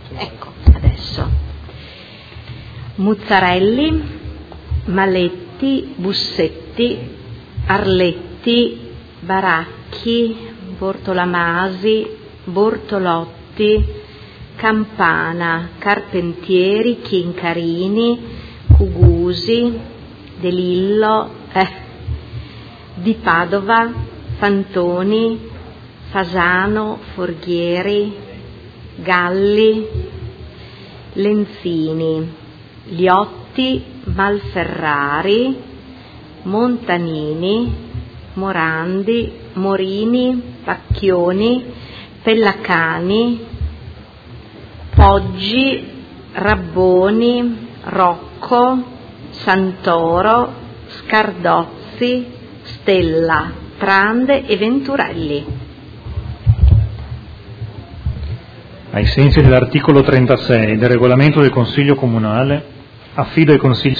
Ecco, adesso. Muzzarelli, Maletti, Bussetti, Arletti, Baracchi, Bortolamasi, Bortolotti, Campana, Carpentieri, Chincarini, Cugusi, De Lillo, Di Padova, Fantoni, Fasano, Forghieri, Galli, Lenzini, Liotti, Malferrari, Montanini, Morandi, Morini, Pacchioni, Pellacani, Poggi, Rabboni, Rocco, Santoro, Scardozzi, Stella, Trande e Venturelli. Ai sensi dell'articolo 36 del regolamento del Consiglio Comunale, affido ai Consigli